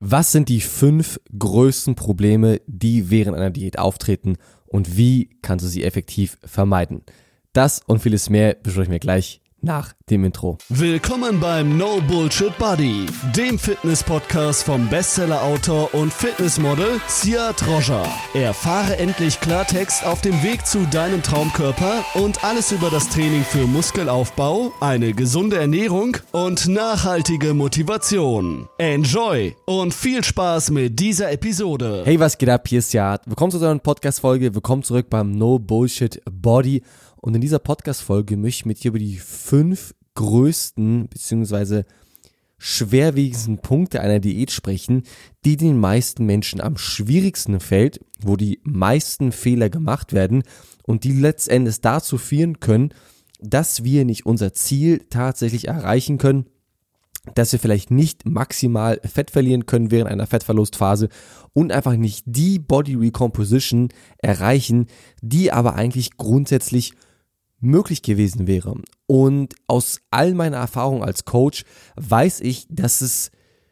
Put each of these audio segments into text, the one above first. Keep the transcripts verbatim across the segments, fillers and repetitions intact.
Was sind die fünf größten Probleme, die während einer Diät auftreten und wie kannst du sie effektiv vermeiden? Das und vieles mehr besprechen wir gleich nach dem Intro. Willkommen beim No Bullshit Body, dem Fitness-Podcast vom Bestseller-Autor und Fitnessmodel Siad Rojah. Erfahre endlich Klartext auf dem Weg zu deinem Traumkörper und alles über das Training für Muskelaufbau, eine gesunde Ernährung und nachhaltige Motivation. Enjoy und viel Spaß mit dieser Episode. Hey, was geht ab? Hier ist Siad. Willkommen zu unserer Podcast-Folge. Willkommen zurück beim No Bullshit Body. Und in dieser Podcast-Folge möchte ich mit dir über die fünf größten bzw. schwerwiegendsten Punkte einer Diät sprechen, die den meisten Menschen am schwierigsten fällt, wo die meisten Fehler gemacht werden und die letztendlich dazu führen können, dass wir nicht unser Ziel tatsächlich erreichen können, dass wir vielleicht nicht maximal Fett verlieren können während einer Fettverlustphase und einfach nicht die Body Recomposition erreichen, die aber eigentlich grundsätzlich möglich gewesen wäre. Und aus all meiner Erfahrung als Coach weiß ich, dass es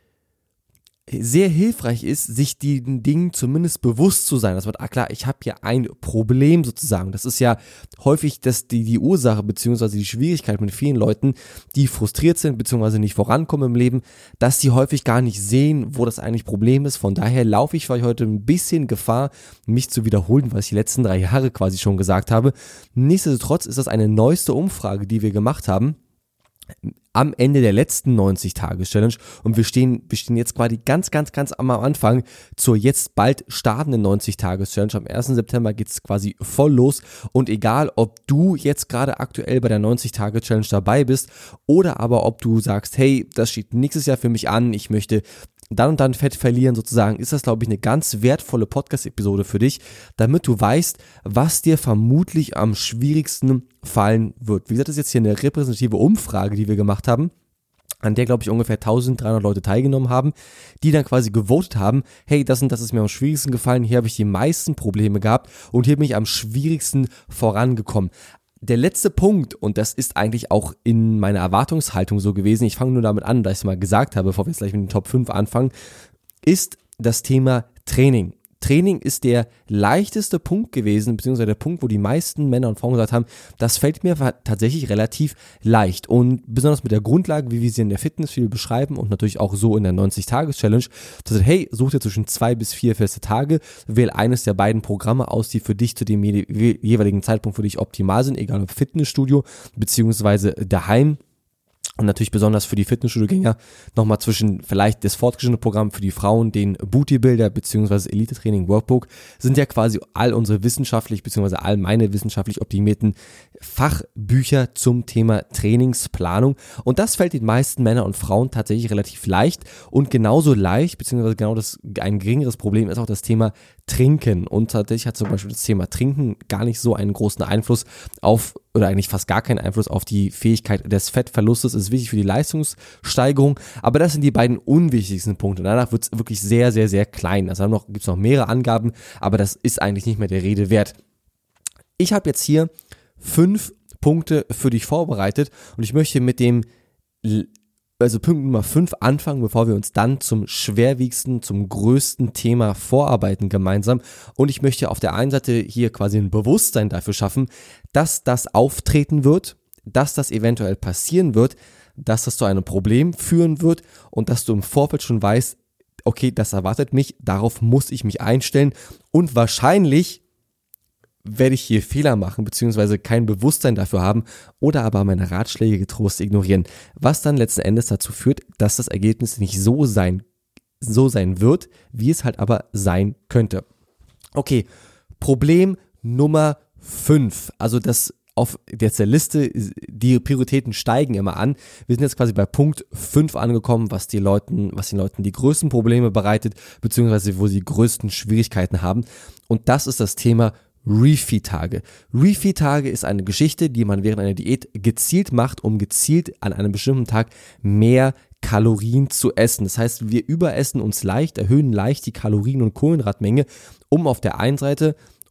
sehr hilfreich ist, sich den Dingen zumindest bewusst zu sein. Das wird, ah klar, ich habe hier ein Problem sozusagen. Das ist ja häufig das, die, die Ursache bzw. die Schwierigkeit mit vielen Leuten, die frustriert sind bzw. nicht vorankommen im Leben, dass sie häufig gar nicht sehen, wo das eigentlich Problem ist. Von daher laufe ich für euch heute ein bisschen Gefahr, mich zu wiederholen, was ich die letzten drei Jahre quasi schon gesagt habe. Nichtsdestotrotz ist das eine neueste Umfrage, die wir gemacht haben am Ende der letzten neunzig-Tage-Challenge und wir stehen, wir stehen jetzt quasi ganz, ganz, ganz am Anfang zur jetzt bald startenden neunzig-Tage-Challenge. Am ersten September geht es quasi voll los und egal, ob du jetzt gerade aktuell bei der neunzig-Tage-Challenge dabei bist oder aber ob du sagst, hey, das steht nächstes Jahr für mich an, ich möchte dann und dann Fett verlieren sozusagen, ist das, glaube ich, eine ganz wertvolle Podcast-Episode für dich, damit du weißt, was dir vermutlich am schwierigsten fallen wird. Wie gesagt, das ist jetzt hier eine repräsentative Umfrage, die wir gemacht haben, an der, glaube ich, ungefähr eintausenddreihundert Leute teilgenommen haben, die dann quasi gewotet haben, hey, das und das ist mir am schwierigsten gefallen, hier habe ich die meisten Probleme gehabt und hier bin ich am schwierigsten vorangekommen. Der letzte Punkt, und das ist eigentlich auch in meiner Erwartungshaltung so gewesen, ich fange nur damit an, da ich es mal gesagt habe, bevor wir jetzt gleich mit den Top fünf anfangen, ist das Thema Training. Training ist der leichteste Punkt gewesen, beziehungsweise der Punkt, wo die meisten Männer und Frauen gesagt haben, das fällt mir tatsächlich relativ leicht und besonders mit der Grundlage, wie wir sie in der Fitnessstudio beschreiben und natürlich auch so in der neunzig-Tage-Challenge, das heißt, hey, such dir zwischen zwei bis vier feste Tage, wähl eines der beiden Programme aus, die für dich zu dem jeweiligen Zeitpunkt für dich optimal sind, egal ob Fitnessstudio beziehungsweise daheim. Und natürlich besonders für die Fitnessstudio-Gänger nochmal zwischen vielleicht das fortgeschrittene Programm für die Frauen, den Booty-Builder bzw. Elite-Training-Workbook, sind ja quasi all unsere wissenschaftlich bzw. all meine wissenschaftlich optimierten Fachbücher zum Thema Trainingsplanung. Und das fällt den meisten Männern und Frauen tatsächlich relativ leicht. Und genauso leicht, beziehungsweise genau das ein geringeres Problem ist auch das Thema Trinken. Und tatsächlich hat zum Beispiel das Thema Trinken gar nicht so einen großen Einfluss auf, oder eigentlich fast gar keinen Einfluss auf die Fähigkeit des Fettverlustes. Ist wichtig für die Leistungssteigerung, aber das sind die beiden unwichtigsten Punkte. Danach wird es wirklich sehr, sehr, sehr klein. Also gibt es noch mehrere Angaben, aber das ist eigentlich nicht mehr der Rede wert. Ich habe jetzt hier fünf Punkte für dich vorbereitet und ich möchte mit dem, also Punkt Nummer fünf anfangen, bevor wir uns dann zum schwerwiegendsten, zum größten Thema vorarbeiten gemeinsam. Und ich möchte auf der einen Seite hier quasi ein Bewusstsein dafür schaffen, dass das auftreten wird, dass das eventuell passieren wird, dass das zu einem Problem führen wird und dass du im Vorfeld schon weißt, okay, das erwartet mich, darauf muss ich mich einstellen und wahrscheinlich werde ich hier Fehler machen, beziehungsweise kein Bewusstsein dafür haben oder aber meine Ratschläge getrost ignorieren, was dann letzten Endes dazu führt, dass das Ergebnis nicht so sein, so sein wird, wie es halt aber sein könnte. Okay, Problem Nummer fünf, also das auf jetzt der Liste, die Prioritäten steigen immer an. Wir sind jetzt quasi bei Punkt fünf angekommen, was die Leuten, was den Leuten die größten Probleme bereitet, beziehungsweise wo sie die größten Schwierigkeiten haben. Und das ist das Thema Refeed-Tage. Refeed-Tage ist eine Geschichte, die man während einer Diät gezielt macht, um gezielt an einem bestimmten Tag mehr Kalorien zu essen. Das heißt, wir überessen uns leicht, erhöhen leicht die Kalorien- und Kohlenhydratmenge, um auf der einen Seite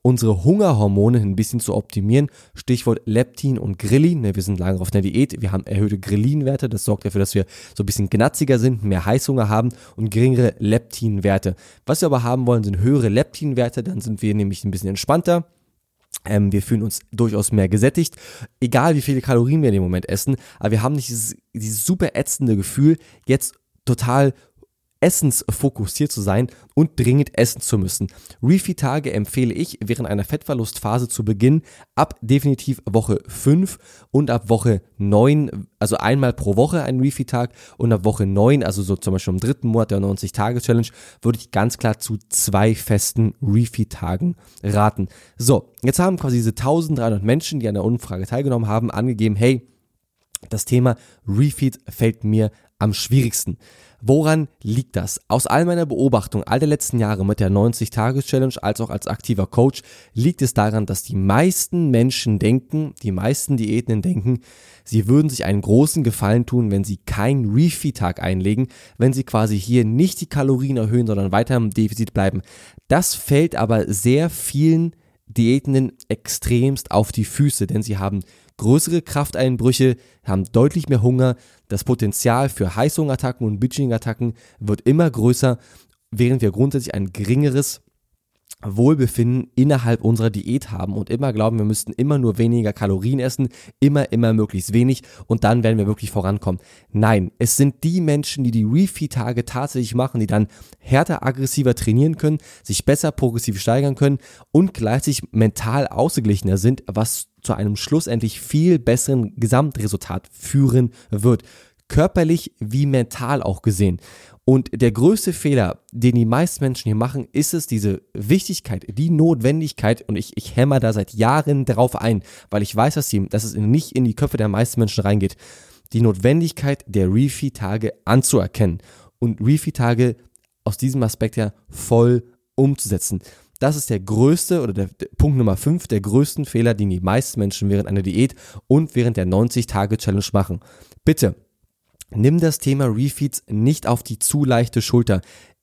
unsere Hungerhormone ein bisschen zu optimieren. Stichwort Leptin und Grelin. Wir sind lange auf einer Diät, wir haben erhöhte Grelin-Werte. Das sorgt dafür, dass wir so ein bisschen gnatziger sind, mehr Heißhunger haben und geringere Leptin-Werte. Was wir aber haben wollen, sind höhere Leptin-Werte. Dann sind wir nämlich ein bisschen entspannter. Ähm, wir fühlen uns durchaus mehr gesättigt, egal wie viele Kalorien wir in dem Moment essen, aber wir haben nicht dieses, dieses super ätzende Gefühl, jetzt total essensfokussiert zu sein und dringend essen zu müssen. Refeed-Tage empfehle ich während einer Fettverlustphase zu Beginn ab definitiv Woche fünf und ab Woche neun, also einmal pro Woche ein Refeed-Tag und ab Woche neun, also so zum Beispiel im dritten Monat der neunzig-Tage-Challenge, würde ich ganz klar zu zwei festen Refeed-Tagen raten. So, jetzt haben quasi diese dreizehnhundert Menschen, die an der Umfrage teilgenommen haben, angegeben, hey, das Thema Refeed fällt mir am schwierigsten. Woran liegt das? Aus all meiner Beobachtung all der letzten Jahre mit der neunzig-Tage-Challenge als auch als aktiver Coach liegt es daran, dass die meisten Menschen denken, die meisten Diäten denken, sie würden sich einen großen Gefallen tun, wenn sie keinen Refeed-Tag einlegen, wenn sie quasi hier nicht die Kalorien erhöhen, sondern weiter im Defizit bleiben. Das fällt aber sehr vielen Diätenden extremst auf die Füße, denn sie haben größere Krafteinbrüche, haben deutlich mehr Hunger, das Potenzial für Heißhungerattacken und Binge-Attacken wird immer größer, während wir grundsätzlich ein geringeres Wohlbefinden innerhalb unserer Diät haben und immer glauben, wir müssten immer nur weniger Kalorien essen, immer, immer möglichst wenig und dann werden wir wirklich vorankommen. Nein, es sind die Menschen, die die Refeed-Tage tatsächlich machen, die dann härter, aggressiver trainieren können, sich besser progressiv steigern können und gleichzeitig mental ausgeglichener sind, was zu einem schlussendlich viel besseren Gesamtresultat führen wird. Körperlich wie mental auch gesehen. Und der größte Fehler, den die meisten Menschen hier machen, ist es, diese Wichtigkeit, die Notwendigkeit, und ich, ich hämmer da seit Jahren drauf ein, weil ich weiß, dass, die, dass es nicht in die Köpfe der meisten Menschen reingeht, die Notwendigkeit der Refeed-Tage anzuerkennen und Refeed-Tage aus diesem Aspekt ja voll umzusetzen. Das ist der größte, oder der, der Punkt Nummer fünf, der größten Fehler, den die meisten Menschen während einer Diät und während der neunzig-Tage-Challenge machen. Bitte, nimm das Thema Refeeds nicht auf die zu leichte Schulter.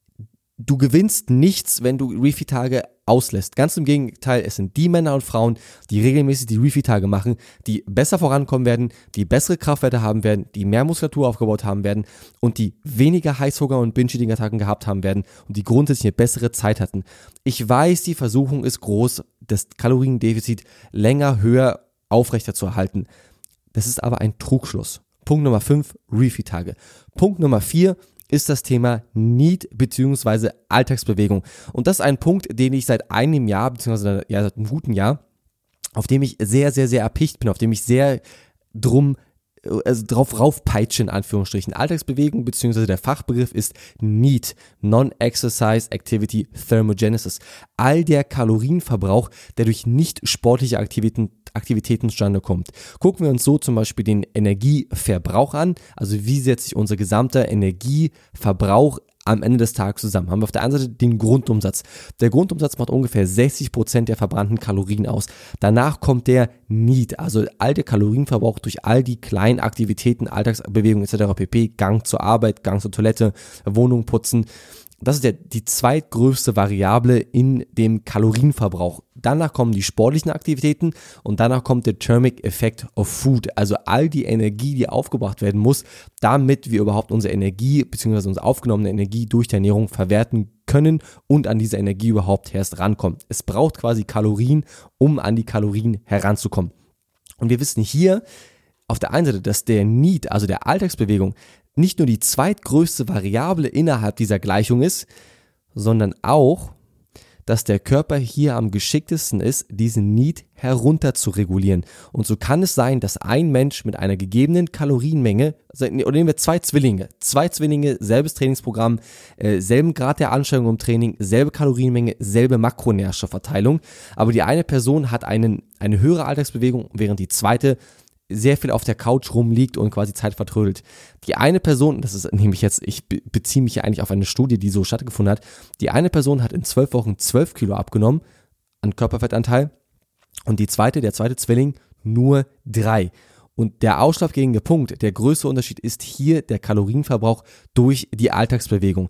Du gewinnst nichts, wenn du Refeed-Tage auslässt. Ganz im Gegenteil, es sind die Männer und Frauen, die regelmäßig die Refeed-Tage machen, die besser vorankommen werden, die bessere Kraftwerte haben werden, die mehr Muskulatur aufgebaut haben werden und die weniger Heißhunger und Binge-Eating-Attacken gehabt haben werden und die grundsätzlich eine bessere Zeit hatten. Ich weiß, die Versuchung ist groß, das Kaloriendefizit länger, höher aufrechter zu erhalten. Das ist aber ein Trugschluss. Punkt Nummer fünf, Refeed-Tage. Punkt Nummer vier ist das Thema Need bzw. Alltagsbewegung. Und das ist ein Punkt, den ich seit einem Jahr, beziehungsweise ja, seit einem guten Jahr, auf dem ich sehr, sehr, sehr erpicht bin, auf dem ich sehr drum also drauf raufpeitsche, in Anführungsstrichen. Alltagsbewegung, beziehungsweise der Fachbegriff ist Need, Non-Exercise Activity Thermogenesis. All der Kalorienverbrauch, der durch nicht sportliche Aktivitäten, Aktivitäten zustande kommt. Gucken wir uns so zum Beispiel den Energieverbrauch an, also wie setzt sich unser gesamter Energieverbrauch am Ende des Tages zusammen. Haben wir auf der einen Seite den Grundumsatz. Der Grundumsatz macht ungefähr sechzig Prozent der verbrannten Kalorien aus. Danach kommt der Need, also all der Kalorienverbrauch durch all die kleinen Aktivitäten, Alltagsbewegungen et cetera pp, Gang zur Arbeit, Gang zur Toilette, Wohnung putzen. Das ist der, die zweitgrößte Variable in dem Kalorienverbrauch. Danach kommen die sportlichen Aktivitäten und danach kommt der Thermic Effect of Food, also all die Energie, die aufgebracht werden muss, damit wir überhaupt unsere Energie bzw. unsere aufgenommene Energie durch die Ernährung verwerten können und an diese Energie überhaupt erst rankommen. Es braucht quasi Kalorien, um an die Kalorien heranzukommen. Und wir wissen hier auf der einen Seite, dass der Need, also der Alltagsbewegung, nicht nur die zweitgrößte Variable innerhalb dieser Gleichung ist, sondern auch, dass der Körper hier am geschicktesten ist, diesen Need herunter zu regulieren. Und so kann es sein, dass ein Mensch mit einer gegebenen Kalorienmenge, oder nehmen wir zwei Zwillinge, zwei Zwillinge, selbes Trainingsprogramm, äh, selben Grad der Anstrengung im Training, selbe Kalorienmenge, selbe Makronährstoffverteilung, aber die eine Person hat einen, eine höhere Alltagsbewegung, während die zweite sehr viel auf der Couch rumliegt und quasi Zeit vertrödelt. Die eine Person, das ist nämlich jetzt, ich be- beziehe mich ja eigentlich auf eine Studie, die so stattgefunden hat, die eine Person hat in zwölf Wochen zwölf Kilo abgenommen an Körperfettanteil und die zweite, der zweite Zwilling, nur drei. Und der ausschlaggebende Punkt, der größte Unterschied ist hier der Kalorienverbrauch durch die Alltagsbewegung.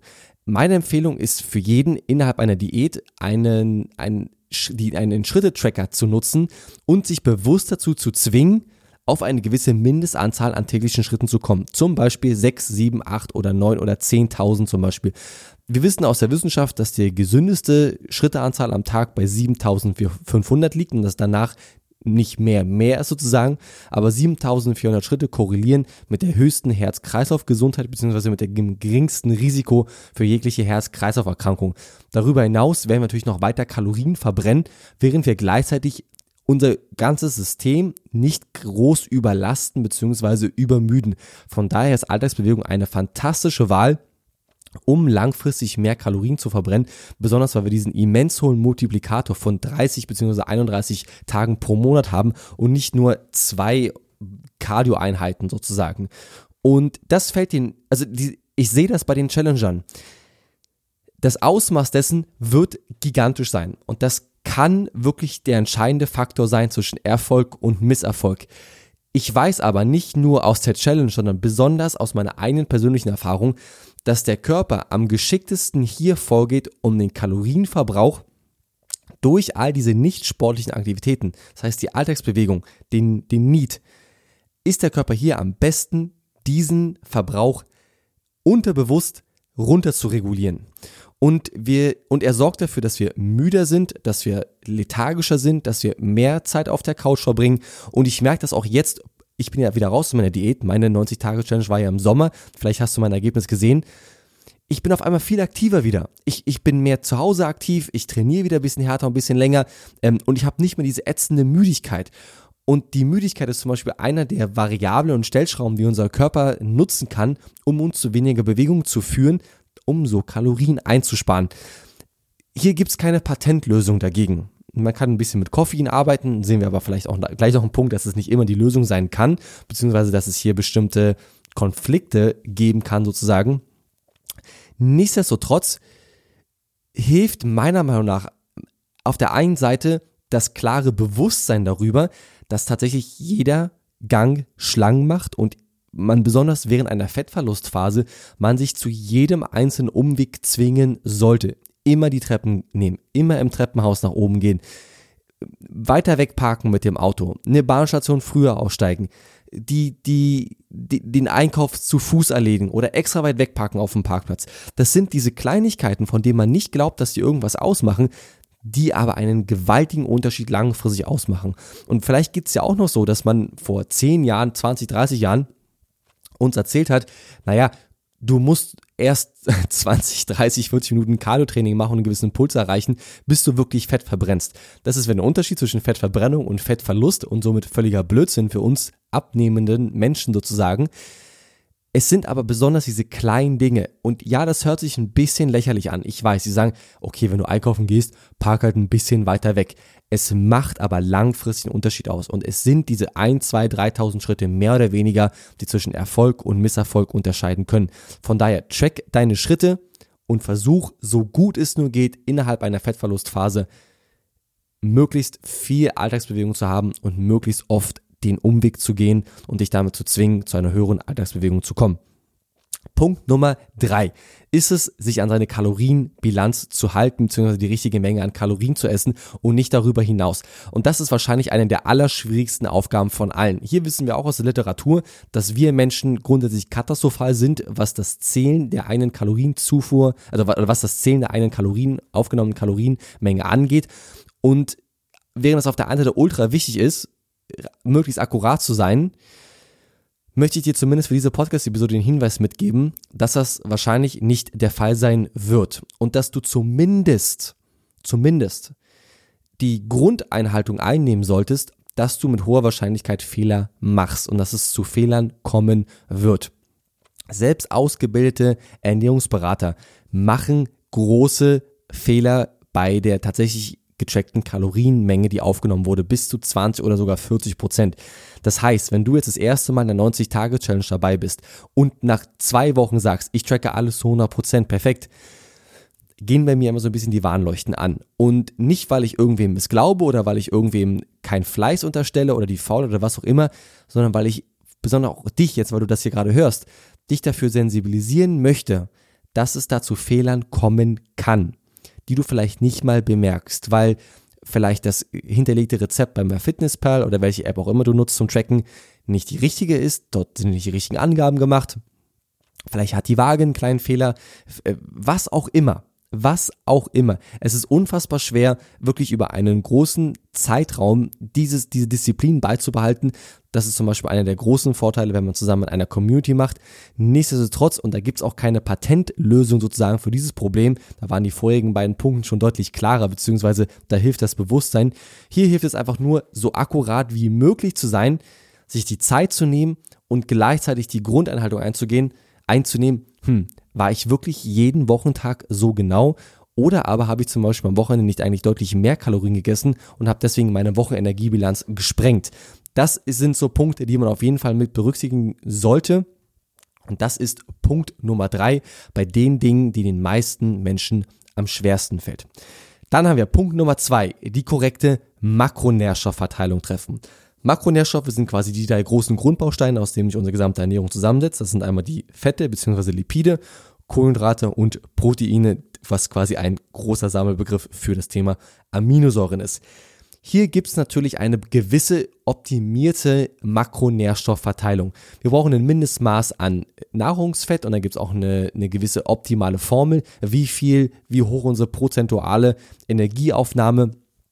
meine Empfehlung ist für jeden innerhalb einer Diät einen, einen, einen Schritte-Tracker zu nutzen und sich bewusst dazu zu zwingen, auf eine gewisse Mindestanzahl an täglichen Schritten zu kommen. Zum Beispiel sechs, sieben, acht oder neun oder zehntausend zum Beispiel. Wir wissen aus der Wissenschaft, dass die gesündeste Schritteanzahl am Tag bei siebentausendfünfhundert liegt und dass danach nicht mehr mehr ist sozusagen, aber siebentausendvierhundert Schritte korrelieren mit der höchsten Herz-Kreislauf-Gesundheit bzw. mit dem geringsten Risiko für jegliche Herz-Kreislauf-Erkrankung. Darüber hinaus werden wir natürlich noch weiter Kalorien verbrennen, während wir gleichzeitig unser ganzes System nicht groß überlasten bzw. übermüden. Von daher ist Alltagsbewegung eine fantastische Wahl, um langfristig mehr Kalorien zu verbrennen, besonders weil wir diesen immens hohen Multiplikator von dreißig bzw. einunddreißig Tagen pro Monat haben und nicht nur zwei Cardio-Einheiten sozusagen. Und das fällt den, also die, ich sehe das bei den Challengern. Das Ausmaß dessen wird gigantisch sein und das kann wirklich der entscheidende Faktor sein zwischen Erfolg und Misserfolg. Ich weiß aber nicht nur aus der Challenge, sondern besonders aus meiner eigenen persönlichen Erfahrung, dass der Körper am geschicktesten hier vorgeht, um den Kalorienverbrauch durch all diese nicht sportlichen Aktivitäten, das heißt die Alltagsbewegung, den, den Need, ist der Körper hier am besten, diesen Verbrauch unterbewusst runter zu regulieren. Und wir, und er sorgt dafür, dass wir müder sind, dass wir lethargischer sind, dass wir mehr Zeit auf der Couch verbringen. Und ich merke das auch jetzt, ich bin ja wieder raus aus meiner Diät, meine neunzig-Tage-Challenge war ja im Sommer, vielleicht hast du mein Ergebnis gesehen. Ich bin auf einmal viel aktiver wieder. Ich, ich bin mehr zu Hause aktiv, ich trainiere wieder ein bisschen härter, ein bisschen länger ähm, und ich habe nicht mehr diese ätzende Müdigkeit. Und die Müdigkeit ist zum Beispiel einer der Variablen und Stellschrauben, die unser Körper nutzen kann, um uns zu weniger Bewegung zu führen, um so Kalorien einzusparen. Hier gibt es keine Patentlösung dagegen. Man kann ein bisschen mit Koffein arbeiten, sehen wir aber vielleicht auch gleich noch einen Punkt, dass es nicht immer die Lösung sein kann, beziehungsweise dass es hier bestimmte Konflikte geben kann sozusagen. Nichtsdestotrotz hilft meiner Meinung nach auf der einen Seite das klare Bewusstsein darüber, dass tatsächlich jeder Gang Schlangen macht und man besonders während einer Fettverlustphase, man sich zu jedem einzelnen Umweg zwingen sollte. Immer die Treppen nehmen, immer im Treppenhaus nach oben gehen, weiter weg parken mit dem Auto, eine Bahnstation früher aussteigen, die, die, die, den Einkauf zu Fuß erledigen oder extra weit wegparken auf dem Parkplatz. Das sind diese Kleinigkeiten, von denen man nicht glaubt, dass die irgendwas ausmachen, die aber einen gewaltigen Unterschied langfristig ausmachen. Und vielleicht gibt es ja auch noch so, dass man vor zehn Jahren, zwanzig, dreißig Jahren uns erzählt hat, naja, du musst erst zwanzig, dreißig, vierzig Minuten Cardio-Training machen und einen gewissen Puls erreichen, bis du wirklich Fett verbrennst. Das ist ein Unterschied zwischen Fettverbrennung und Fettverlust und somit völliger Blödsinn für uns abnehmenden Menschen sozusagen. Es sind aber besonders diese kleinen Dinge. Und ja, das hört sich ein bisschen lächerlich an. Ich weiß, sie sagen, okay, wenn du einkaufen gehst, park halt ein bisschen weiter weg. Es macht aber langfristig einen Unterschied aus. Und es sind diese ein, zwei, dreitausend Schritte mehr oder weniger, die zwischen Erfolg und Misserfolg unterscheiden können. Von daher, track deine Schritte und versuch, so gut es nur geht, innerhalb einer Fettverlustphase möglichst viel Alltagsbewegung zu haben und möglichst oft den Umweg zu gehen und dich damit zu zwingen, zu einer höheren Alltagsbewegung zu kommen. Punkt Nummer drei ist es, sich an seine Kalorienbilanz zu halten, beziehungsweise die richtige Menge an Kalorien zu essen und nicht darüber hinaus. Und das ist wahrscheinlich eine der allerschwierigsten Aufgaben von allen. Hier wissen wir auch aus der Literatur, dass wir Menschen grundsätzlich katastrophal sind, was das Zählen der eigenen Kalorienzufuhr, also was das Zählen der eigenen Kalorien, aufgenommenen Kalorienmenge angeht. Und während es auf der einen Seite ultra wichtig ist, möglichst akkurat zu sein, möchte ich dir zumindest für diese Podcast-Episode den Hinweis mitgeben, dass das wahrscheinlich nicht der Fall sein wird und dass du zumindest, zumindest die Grundeinhaltung einnehmen solltest, dass du mit hoher Wahrscheinlichkeit Fehler machst und dass es zu Fehlern kommen wird. Selbst ausgebildete Ernährungsberater machen große Fehler bei der tatsächlich getrackten Kalorienmenge, die aufgenommen wurde, bis zu zwanzig oder sogar vierzig Prozent. Das heißt, wenn du jetzt das erste Mal in der neunzig-Tage-Challenge dabei bist und nach zwei Wochen sagst, ich tracke alles zu hundert Prozent, perfekt, gehen bei mir immer so ein bisschen die Warnleuchten an. Und nicht, weil ich irgendwem missglaube oder weil ich irgendwem kein Fleiß unterstelle oder die Faul oder was auch immer, sondern weil ich, besonders auch dich jetzt, weil du das hier gerade hörst, dich dafür sensibilisieren möchte, dass es da zu Fehlern kommen kann, die du vielleicht nicht mal bemerkst, weil vielleicht das hinterlegte Rezept beim MyFitnessPal oder welche App auch immer du nutzt zum Tracken nicht die richtige ist, dort sind nicht die richtigen Angaben gemacht, vielleicht hat die Waage einen kleinen Fehler, was auch immer. Was auch immer. Es ist unfassbar schwer, wirklich über einen großen Zeitraum dieses, diese Disziplin beizubehalten. Das ist zum Beispiel einer der großen Vorteile, wenn man zusammen in einer Community macht. Nichtsdestotrotz, und da gibt es auch keine Patentlösung sozusagen für dieses Problem, da waren die vorherigen beiden Punkte schon deutlich klarer, beziehungsweise da hilft das Bewusstsein. Hier hilft es einfach nur, so akkurat wie möglich zu sein, sich die Zeit zu nehmen und gleichzeitig die Grundeinhaltung einzugehen, einzunehmen, hm, war ich wirklich jeden Wochentag so genau oder aber habe ich zum Beispiel am Wochenende nicht eigentlich deutlich mehr Kalorien gegessen und habe deswegen meine Wochenenergiebilanz gesprengt. Das sind so Punkte, die man auf jeden Fall mit berücksichtigen sollte und das ist Punkt Nummer drei bei den Dingen, die den meisten Menschen am schwersten fällt. Dann haben wir Punkt Nummer zwei, die korrekte Makronährstoffverteilung treffen. Makronährstoffe sind quasi die drei großen Grundbausteine, aus denen sich unsere gesamte Ernährung zusammensetzt. Das sind einmal die Fette bzw. Lipide, Kohlenhydrate und Proteine, was quasi ein großer Sammelbegriff für das Thema Aminosäuren ist. Hier gibt es natürlich eine gewisse optimierte Makronährstoffverteilung. Wir brauchen ein Mindestmaß an Nahrungsfett und dann gibt es auch eine, eine gewisse optimale Formel, wie viel, wie hoch unsere prozentuale Energieaufnahme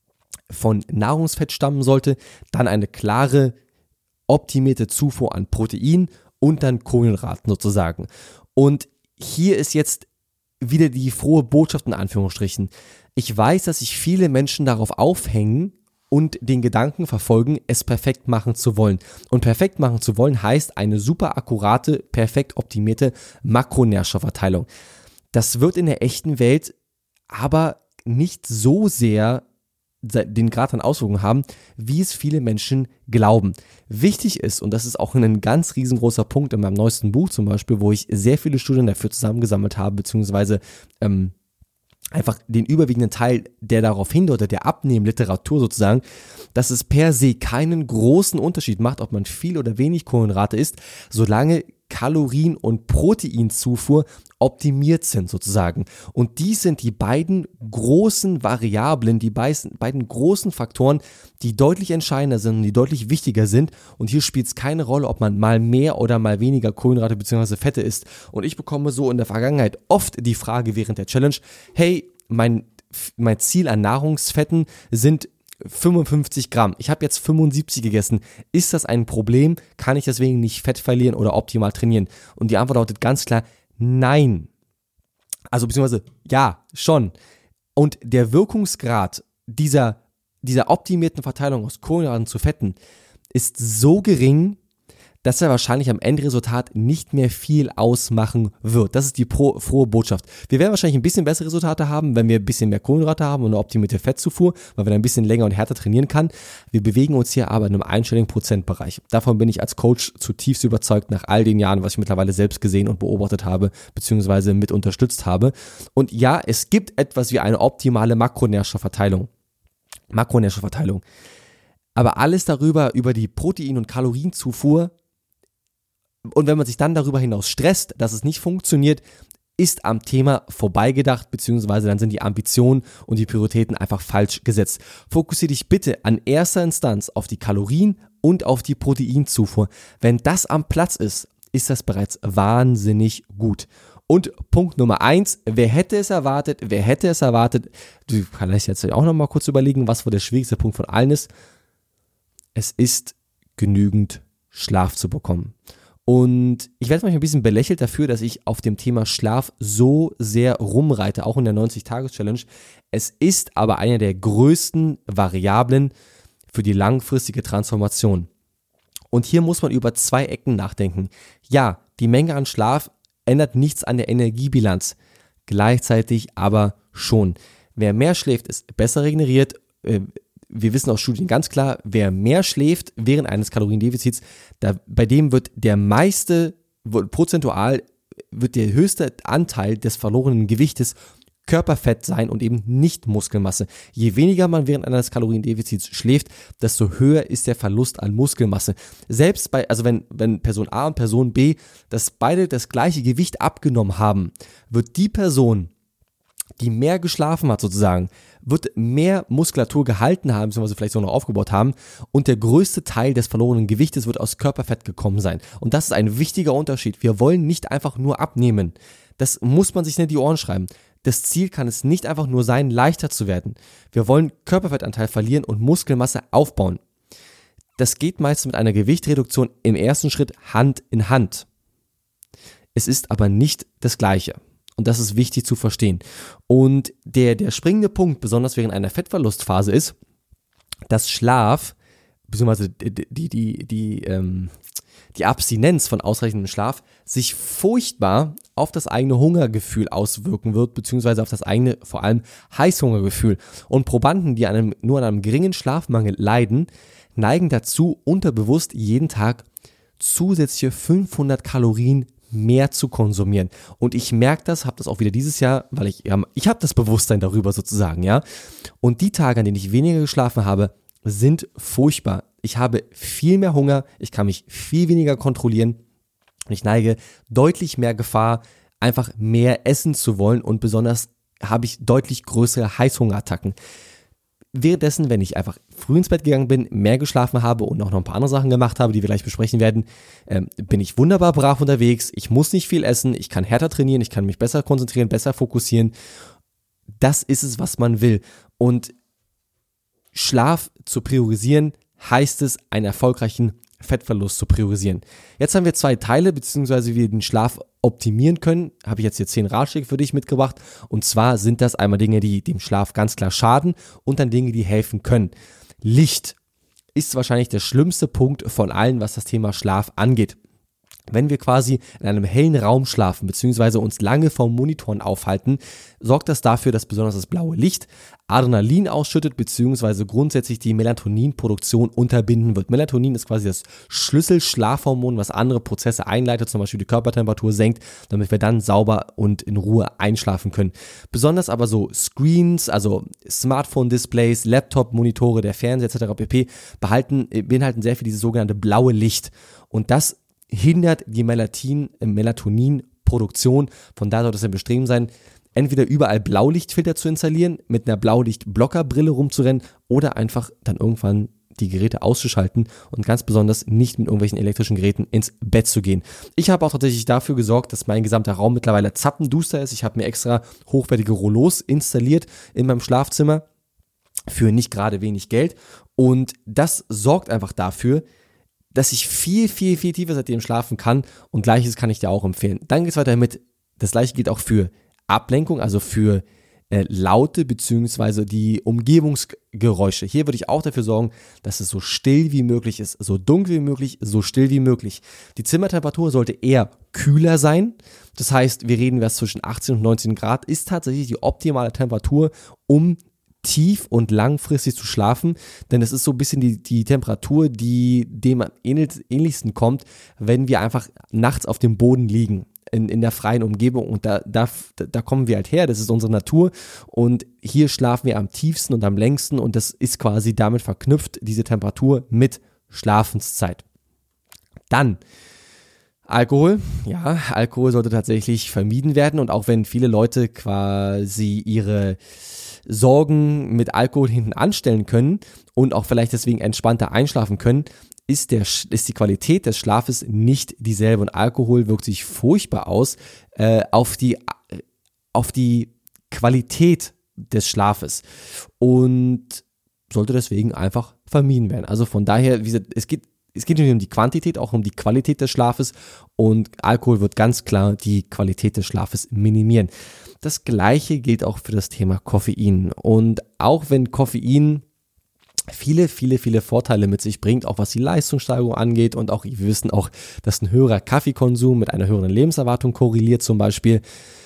von Nahrungsfett stammen sollte, dann eine klare, optimierte Zufuhr an Protein und dann Kohlenhydraten sozusagen. Und hier ist jetzt wieder die frohe Botschaft in Anführungsstrichen. Ich weiß, dass sich viele Menschen darauf aufhängen und den Gedanken verfolgen, es perfekt machen zu wollen. Und perfekt machen zu wollen heißt eine super akkurate, perfekt optimierte Makronährstoffverteilung. Das wird in der echten Welt aber nicht so sehr den Grad an Auswirkungen haben, wie es viele Menschen glauben. Wichtig ist, und das ist auch ein ganz riesengroßer Punkt in meinem neuesten Buch zum Beispiel, wo ich sehr viele Studien dafür zusammengesammelt habe, beziehungsweise ähm, einfach den überwiegenden Teil, der darauf hindeutet, der Abnehmen-Literatur sozusagen, dass es per se keinen großen Unterschied macht, ob man viel oder wenig Kohlenhydrate isst, solange Kalorien- und Proteinzufuhr optimiert sind sozusagen. Und dies sind die beiden großen Variablen, die beiden großen Faktoren, die deutlich entscheidender sind und die deutlich wichtiger sind. Und hier spielt es keine Rolle, ob man mal mehr oder mal weniger Kohlenhydrate bzw. Fette isst. Und ich bekomme so in der Vergangenheit oft die Frage während der Challenge, hey, mein, mein Ziel an Nahrungsfetten sind fünfundfünfzig Gramm. Ich habe jetzt fünfundsiebzig gegessen. Ist das ein Problem? Kann ich deswegen nicht Fett verlieren oder optimal trainieren? Und die Antwort lautet ganz klar, nein. Also beziehungsweise ja, schon. Und der Wirkungsgrad dieser, dieser optimierten Verteilung aus Kohlenhydraten zu Fetten ist so gering, dass er wahrscheinlich am Endresultat nicht mehr viel ausmachen wird. Das ist die pro, frohe Botschaft. Wir werden wahrscheinlich ein bisschen bessere Resultate haben, wenn wir ein bisschen mehr Kohlenhydrate haben und eine optimierte Fettzufuhr, weil wir dann ein bisschen länger und härter trainieren kann. Wir bewegen uns hier aber in einem einstelligen Prozentbereich. Davon bin ich als Coach zutiefst überzeugt nach all den Jahren, was ich mittlerweile selbst gesehen und beobachtet habe, beziehungsweise mit unterstützt habe. Und ja, es gibt etwas wie eine optimale Makronährstoffverteilung. Makronährstoffverteilung. Aber alles darüber, über die Protein- und Kalorienzufuhr, und wenn man sich dann darüber hinaus stresst, dass es nicht funktioniert, ist am Thema vorbeigedacht, beziehungsweise dann sind die Ambitionen und die Prioritäten einfach falsch gesetzt. Fokussiere dich bitte an erster Instanz auf die Kalorien und auf die Proteinzufuhr. Wenn das am Platz ist, ist das bereits wahnsinnig gut. Und Punkt Nummer eins, wer hätte es erwartet, wer hätte es erwartet, du kannst jetzt auch nochmal kurz überlegen, was wohl der schwierigste Punkt von allen ist. Es ist genügend Schlaf zu bekommen. Und ich werde manchmal ein bisschen belächelt dafür, dass ich auf dem Thema Schlaf so sehr rumreite, auch in der neunzig-Tages-Challenge. Es ist aber eine der größten Variablen für die langfristige Transformation. Und hier muss man über zwei Ecken nachdenken. Ja, die Menge an Schlaf ändert nichts an der Energiebilanz, gleichzeitig aber schon. Wer mehr schläft, ist besser regeneriert. Wir wissen aus Studien ganz klar, wer mehr schläft während eines Kaloriendefizits, da, bei dem wird der meiste, prozentual wird der höchste Anteil des verlorenen Gewichtes Körperfett sein und eben nicht Muskelmasse. Je weniger man während eines Kaloriendefizits schläft, desto höher ist der Verlust an Muskelmasse. Selbst bei, also wenn, wenn Person A und Person B, dass beide das gleiche Gewicht abgenommen haben, wird die Person, die mehr geschlafen hat sozusagen, wird mehr Muskulatur gehalten haben, beziehungsweise vielleicht sogar noch aufgebaut haben, und der größte Teil des verlorenen Gewichtes wird aus Körperfett gekommen sein. Und das ist ein wichtiger Unterschied. Wir wollen nicht einfach nur abnehmen. Das muss man sich nicht in die Ohren schreiben. Das Ziel kann es nicht einfach nur sein, leichter zu werden. Wir wollen Körperfettanteil verlieren und Muskelmasse aufbauen. Das geht meist mit einer Gewichtreduktion im ersten Schritt Hand in Hand. Es ist aber nicht das Gleiche. Und das ist wichtig zu verstehen. Und der, der springende Punkt, besonders während einer Fettverlustphase, ist, dass Schlaf, beziehungsweise die, die, die, die, ähm, die Abstinenz von ausreichendem Schlaf sich furchtbar auf das eigene Hungergefühl auswirken wird, beziehungsweise auf das eigene, vor allem Heißhungergefühl. Und Probanden, die an einem, nur an einem geringen Schlafmangel leiden, neigen dazu, unterbewusst jeden Tag zusätzliche fünfhundert Kalorien mehr zu konsumieren. Und ich merke das, habe das auch wieder dieses Jahr, weil ich, ja, ich habe das Bewusstsein darüber sozusagen, ja. Und die Tage, an denen ich weniger geschlafen habe, sind furchtbar. Ich habe viel mehr Hunger, ich kann mich viel weniger kontrollieren und ich neige deutlich mehr Gefahr, einfach mehr essen zu wollen, und besonders habe ich deutlich größere Heißhungerattacken. Währenddessen, wenn ich einfach früh ins Bett gegangen bin, mehr geschlafen habe und auch noch ein paar andere Sachen gemacht habe, die wir gleich besprechen werden, ähm, bin ich wunderbar brav unterwegs. Ich muss nicht viel essen, ich kann härter trainieren, ich kann mich besser konzentrieren, besser fokussieren. Das ist es, was man will. Und Schlaf zu priorisieren, heißt es, einen erfolgreichen Fettverlust zu priorisieren. Jetzt haben wir zwei Teile, beziehungsweise wie wir den Schlaf optimieren können. Habe ich jetzt hier zehn Ratschläge für dich mitgebracht. Und zwar sind das einmal Dinge, die dem Schlaf ganz klar schaden, und dann Dinge, die helfen können. Licht ist wahrscheinlich der schlimmste Punkt von allen, was das Thema Schlaf angeht. Wenn wir quasi in einem hellen Raum schlafen, beziehungsweise uns lange vor Monitoren aufhalten, sorgt das dafür, dass besonders das blaue Licht Adrenalin ausschüttet, beziehungsweise grundsätzlich die Melatoninproduktion unterbinden wird. Melatonin ist quasi das Schlüsselschlafhormon, was andere Prozesse einleitet, zum Beispiel die Körpertemperatur senkt, damit wir dann sauber und in Ruhe einschlafen können. Besonders aber so Screens, also Smartphone-Displays, Laptop-Monitore, der Fernseher et cetera pp. behalten, beinhalten sehr viel dieses sogenannte blaue Licht. Und das hindert die Melatonin, äh, Melatoninproduktion. Von daher sollte es ein Bestreben sein, entweder überall Blaulichtfilter zu installieren, mit einer Blaulichtblockerbrille rumzurennen oder einfach dann irgendwann die Geräte auszuschalten und ganz besonders nicht mit irgendwelchen elektrischen Geräten ins Bett zu gehen. Ich habe auch tatsächlich dafür gesorgt, dass mein gesamter Raum mittlerweile zappenduster ist. Ich habe mir extra hochwertige Rollos installiert in meinem Schlafzimmer für nicht gerade wenig Geld, und das sorgt einfach dafür, dass ich viel, viel, viel tiefer seitdem schlafen kann, und Gleiches kann ich dir auch empfehlen. Dann geht es weiter mit, das Gleiche gilt auch für Ablenkung, also für äh, Laute beziehungsweise die Umgebungsgeräusche. Hier würde ich auch dafür sorgen, dass es so still wie möglich ist, so dunkel wie möglich, so still wie möglich. Die Zimmertemperatur sollte eher kühler sein, das heißt, wir reden was zwischen achtzehn und neunzehn Grad, ist tatsächlich die optimale Temperatur, um tief und langfristig zu schlafen, denn es ist so ein bisschen die, die Temperatur, die dem am ähnlichsten kommt, wenn wir einfach nachts auf dem Boden liegen, in, in der freien Umgebung, und da, da, da kommen wir halt her, das ist unsere Natur, und hier schlafen wir am tiefsten und am längsten, und das ist quasi damit verknüpft, diese Temperatur mit Schlafenszeit. Dann Alkohol, ja, Alkohol sollte tatsächlich vermieden werden, und auch wenn viele Leute quasi ihre Sorgen mit Alkohol hinten anstellen können und auch vielleicht deswegen entspannter einschlafen können, ist, der, ist die Qualität des Schlafes nicht dieselbe, und Alkohol wirkt sich furchtbar aus äh, auf die, auf die Qualität des Schlafes und sollte deswegen einfach vermieden werden. Also von daher, wie gesagt, es geht Es geht nicht um die Quantität, auch um die Qualität des Schlafes, und Alkohol wird ganz klar die Qualität des Schlafes minimieren. Das Gleiche gilt auch für das Thema Koffein, und auch wenn Koffein viele, viele, viele Vorteile mit sich bringt, auch was die Leistungssteigerung angeht, und auch, wir wissen auch, dass ein höherer Kaffeekonsum mit einer höheren Lebenserwartung korreliert zum Beispiel,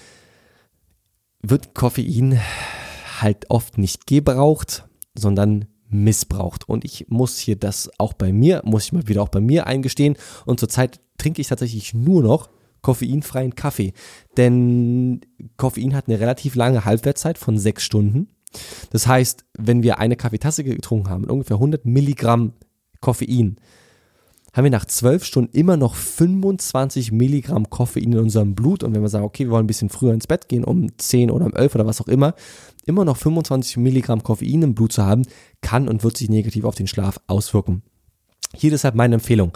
wird Koffein halt oft nicht gebraucht, sondern missbraucht. Und ich muss hier das auch bei mir, muss ich mal wieder auch bei mir eingestehen, und zurzeit trinke ich tatsächlich nur noch koffeinfreien Kaffee. Denn Koffein hat eine relativ lange Halbwertszeit von sechs Stunden. Das heißt, wenn wir eine Kaffeetasse getrunken haben, mit ungefähr hundert Milligramm Koffein, haben wir nach zwölf Stunden immer noch fünfundzwanzig Milligramm Koffein in unserem Blut. Und wenn wir sagen, okay, wir wollen ein bisschen früher ins Bett gehen, um zehn oder um elf oder was auch immer, immer noch fünfundzwanzig Milligramm Koffein im Blut zu haben, kann und wird sich negativ auf den Schlaf auswirken. Hier deshalb meine Empfehlung.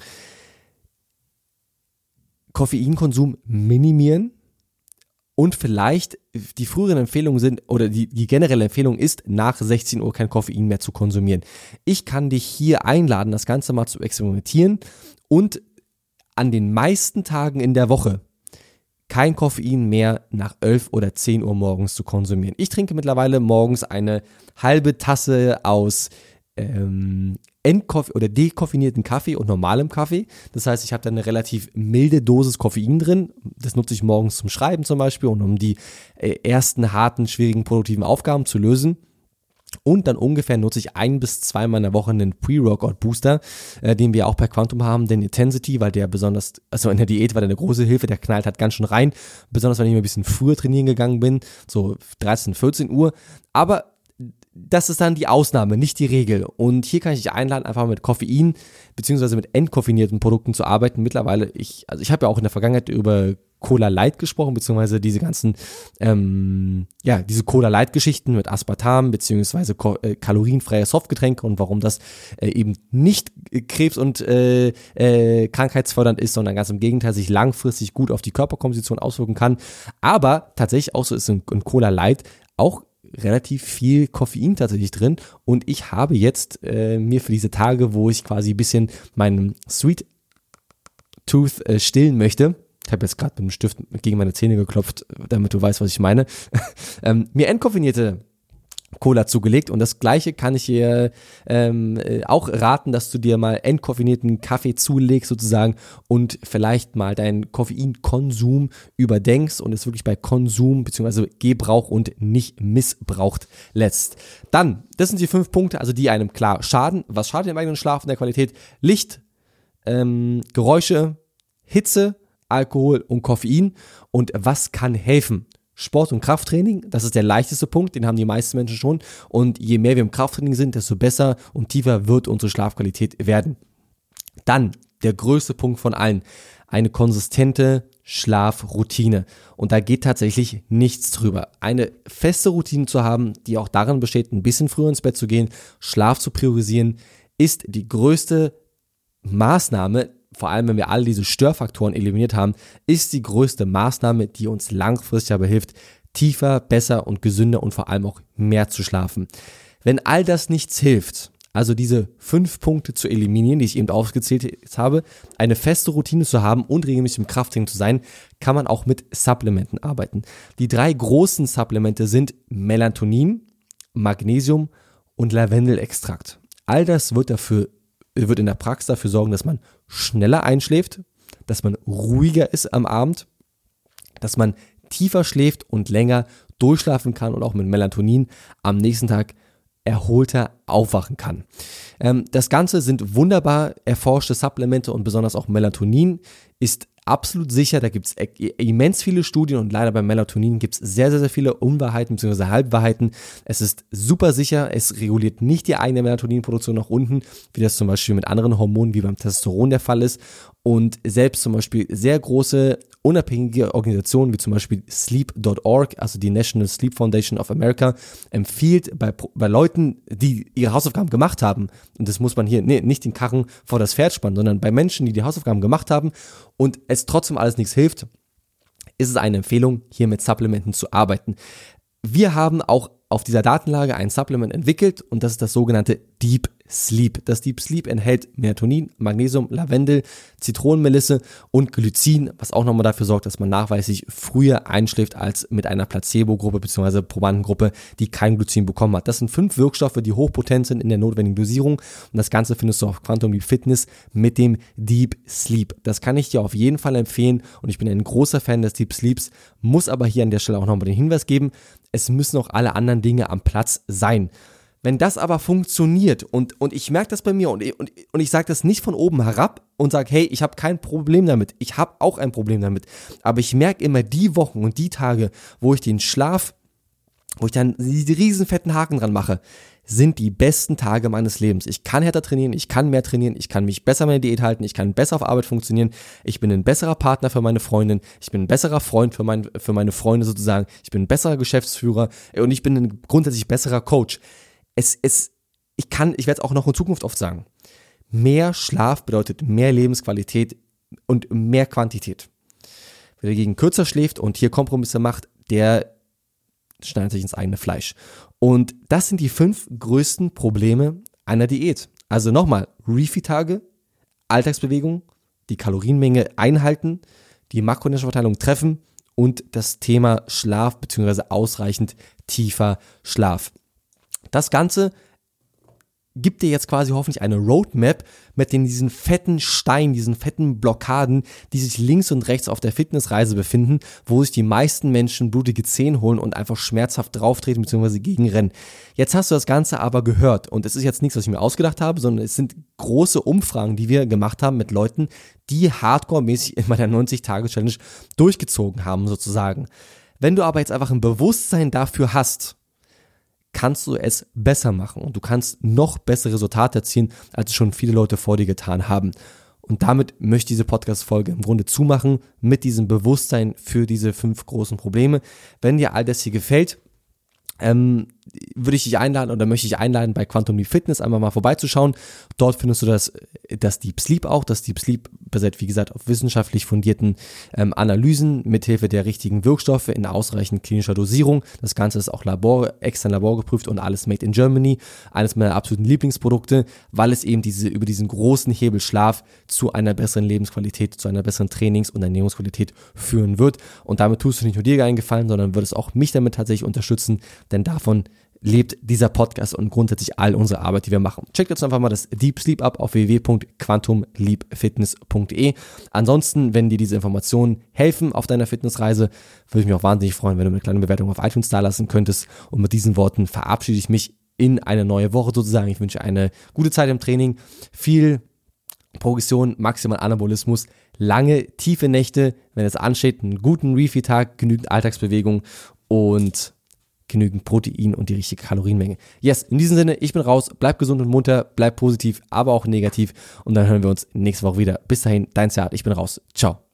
Koffeinkonsum minimieren. Und vielleicht die früheren Empfehlungen sind, oder die, die generelle Empfehlung ist, nach sechzehn Uhr kein Koffein mehr zu konsumieren. Ich kann dich hier einladen, das Ganze mal zu experimentieren und an den meisten Tagen in der Woche kein Koffein mehr nach elf oder zehn Uhr morgens zu konsumieren. Ich trinke mittlerweile morgens eine halbe Tasse aus ähm, Entkoff- oder dekoffinierten Kaffee und normalem Kaffee. Das heißt, ich habe da eine relativ milde Dosis Koffein drin. Das nutze ich morgens zum Schreiben zum Beispiel und um die äh, ersten harten, schwierigen, produktiven Aufgaben zu lösen. Und dann ungefähr nutze ich ein bis zweimal in der Woche einen Pre-Workout-Booster, äh, den wir auch bei Quantum haben, den Intensity, weil der besonders, also in der Diät war der eine große Hilfe, der knallt halt ganz schön rein, besonders wenn ich ein bisschen früher trainieren gegangen bin, so dreizehn, vierzehn Uhr. Aber das ist dann die Ausnahme, nicht die Regel. Und hier kann ich dich einladen, einfach mit Koffein beziehungsweise mit entkoffinierten Produkten zu arbeiten. Mittlerweile, ich, also ich habe ja auch in der Vergangenheit über Cola Light gesprochen, beziehungsweise diese ganzen, ähm, ja, diese Cola Light Geschichten mit Aspartam, beziehungsweise ko- äh, kalorienfreie Softgetränke und warum das äh, eben nicht krebs- und äh, äh, krankheitsfördernd ist, sondern ganz im Gegenteil sich langfristig gut auf die Körperkomposition auswirken kann. Aber tatsächlich auch so ist in, in Cola Light auch relativ viel Koffein tatsächlich drin und ich habe jetzt äh, mir für diese Tage, wo ich quasi ein bisschen meinen Sweet Tooth äh, stillen möchte, ich habe jetzt gerade mit dem Stift gegen meine Zähne geklopft, damit du weißt, was ich meine, ähm, mir entkoffinierte Cola zugelegt und das gleiche kann ich dir ähm, auch raten, dass du dir mal entkoffinierten Kaffee zulegst sozusagen und vielleicht mal deinen Koffeinkonsum überdenkst und es wirklich bei Konsum bzw. Gebrauch und nicht missbraucht lässt. Dann, das sind die fünf Punkte, also die einem klar schaden. Was schadet dem eigenen Schlaf und der Qualität? Licht, ähm, Geräusche, Hitze, Alkohol und Koffein. Und was kann helfen? Sport- und Krafttraining, das ist der leichteste Punkt, den haben die meisten Menschen schon und je mehr wir im Krafttraining sind, desto besser und tiefer wird unsere Schlafqualität werden. Dann der größte Punkt von allen, eine konsistente Schlafroutine und da geht tatsächlich nichts drüber. Eine feste Routine zu haben, die auch darin besteht, ein bisschen früher ins Bett zu gehen, Schlaf zu priorisieren, ist die größte Maßnahme, vor allem wenn wir all diese Störfaktoren eliminiert haben, ist die größte Maßnahme, die uns langfristig aber hilft, tiefer, besser und gesünder und vor allem auch mehr zu schlafen. Wenn all das nichts hilft, also diese fünf Punkte zu eliminieren, die ich eben aufgezählt habe, eine feste Routine zu haben und regelmäßig im Krafttraining zu sein, kann man auch mit Supplementen arbeiten. Die drei großen Supplemente sind Melatonin, Magnesium und Lavendelextrakt. All das wird dafür wird in der Praxis dafür sorgen, dass man schneller einschläft, dass man ruhiger ist am Abend, dass man tiefer schläft und länger durchschlafen kann und auch mit Melatonin am nächsten Tag erholter aufwachen kann. Ähm, das Ganze sind wunderbar erforschte Supplemente und besonders auch Melatonin ist absolut sicher, da gibt es immens viele Studien und leider beim Melatonin gibt es sehr, sehr, sehr viele Unwahrheiten bzw. Halbwahrheiten. Es ist super sicher, es reguliert nicht die eigene Melatoninproduktion nach unten, wie das zum Beispiel mit anderen Hormonen wie beim Testosteron der Fall ist. Und selbst zum Beispiel sehr große unabhängige Organisationen wie zum Beispiel sleep Punkt org, also die National Sleep Foundation of America, empfiehlt bei, bei Leuten, die ihre Hausaufgaben gemacht haben, und das muss man hier nee, nicht den Karren vor das Pferd spannen, sondern bei Menschen, die die Hausaufgaben gemacht haben und es trotzdem alles nichts hilft, ist es eine Empfehlung, hier mit Supplementen zu arbeiten. Wir haben auch auf dieser Datenlage ein Supplement entwickelt und das ist das sogenannte Deep Sleep. Das Deep Sleep enthält Melatonin, Magnesium, Lavendel, Zitronenmelisse und Glycin, was auch nochmal dafür sorgt, dass man nachweislich früher einschläft als mit einer Placebo-Gruppe bzw. Probandengruppe, die kein Glycin bekommen hat. Das sind fünf Wirkstoffe, die hochpotent sind in der notwendigen Dosierung und das Ganze findest du auf Quantum Leap Fitness mit dem Deep Sleep. Das kann ich dir auf jeden Fall empfehlen und ich bin ein großer Fan des Deep Sleeps, muss aber hier an der Stelle auch nochmal den Hinweis geben, es müssen auch alle anderen Dinge am Platz sein. Wenn das aber funktioniert und, und ich merke das bei mir und, und, und ich sage das nicht von oben herab und sage, hey, ich habe kein Problem damit, ich habe auch ein Problem damit, aber ich merke immer die Wochen und die Tage, wo ich den Schlaf, wo ich dann die riesen fetten Haken dran mache, sind die besten Tage meines Lebens. Ich kann härter trainieren, ich kann mehr trainieren, ich kann mich besser an meine Diät halten, ich kann besser auf Arbeit funktionieren, ich bin ein besserer Partner für meine Freundin, ich bin ein besserer Freund für, mein, für meine Freunde sozusagen, ich bin ein besserer Geschäftsführer und ich bin ein grundsätzlich besserer Coach. Es ist, ich kann, ich werde es auch noch in Zukunft oft sagen, mehr Schlaf bedeutet mehr Lebensqualität und mehr Quantität. Wer dagegen kürzer schläft und hier Kompromisse macht, der schneidet sich ins eigene Fleisch. Und das sind die fünf größten Probleme einer Diät. Also nochmal, Refeed-Tage, Alltagsbewegung, die Kalorienmenge einhalten, die Makronährstoffverteilung treffen und das Thema Schlaf bzw. ausreichend tiefer Schlaf. Das Ganze gibt dir jetzt quasi hoffentlich eine Roadmap mit den, diesen fetten Steinen, diesen fetten Blockaden, die sich links und rechts auf der Fitnessreise befinden, wo sich die meisten Menschen blutige Zehen holen und einfach schmerzhaft drauftreten bzw. gegenrennen. Jetzt hast du das Ganze aber gehört und es ist jetzt nichts, was ich mir ausgedacht habe, sondern es sind große Umfragen, die wir gemacht haben mit Leuten, die hardcore-mäßig in meiner neunzig-Tage-Challenge durchgezogen haben sozusagen. Wenn du aber jetzt einfach ein Bewusstsein dafür hast, kannst du es besser machen und du kannst noch bessere Resultate erzielen, als es schon viele Leute vor dir getan haben. Und damit möchte ich diese Podcast-Folge im Grunde zumachen, mit diesem Bewusstsein für diese fünf großen Probleme. Wenn dir all das hier gefällt, ähm, würde ich dich einladen oder möchte ich einladen, bei Quantum Leap Fitness einmal mal vorbeizuschauen. Dort findest du das, das Deep Sleep auch. Das Deep Sleep basiert, wie gesagt, auf wissenschaftlich fundierten ähm, Analysen mithilfe der richtigen Wirkstoffe in ausreichend klinischer Dosierung. Das Ganze ist auch Labor, extern Labor geprüft und alles made in Germany. Eines meiner absoluten Lieblingsprodukte, weil es eben diese über diesen großen Hebel Schlaf zu einer besseren Lebensqualität, zu einer besseren Trainings- und Ernährungsqualität führen wird. Und damit tust du nicht nur dir einen Gefallen, sondern würdest auch mich damit tatsächlich unterstützen, denn davon lebt dieser Podcast und grundsätzlich all unsere Arbeit, die wir machen. Checkt jetzt einfach mal das Deep Sleep ab auf w w w punkt quantum leap fitness punkt d e. Ansonsten, wenn dir diese Informationen helfen auf deiner Fitnessreise, würde ich mich auch wahnsinnig freuen, wenn du mir eine kleine Bewertung auf iTunes da lassen könntest. Und mit diesen Worten verabschiede ich mich in eine neue Woche sozusagen. Ich wünsche eine gute Zeit im Training, viel Progression, maximal Anabolismus, lange, tiefe Nächte, wenn es ansteht, einen guten Refeed-Tag, genügend Alltagsbewegung und genügend Protein und die richtige Kalorienmenge. Yes, in diesem Sinne, ich bin raus, bleib gesund und munter, bleib positiv, aber auch negativ und dann hören wir uns nächste Woche wieder. Bis dahin, dein Seat, ich bin raus. Ciao.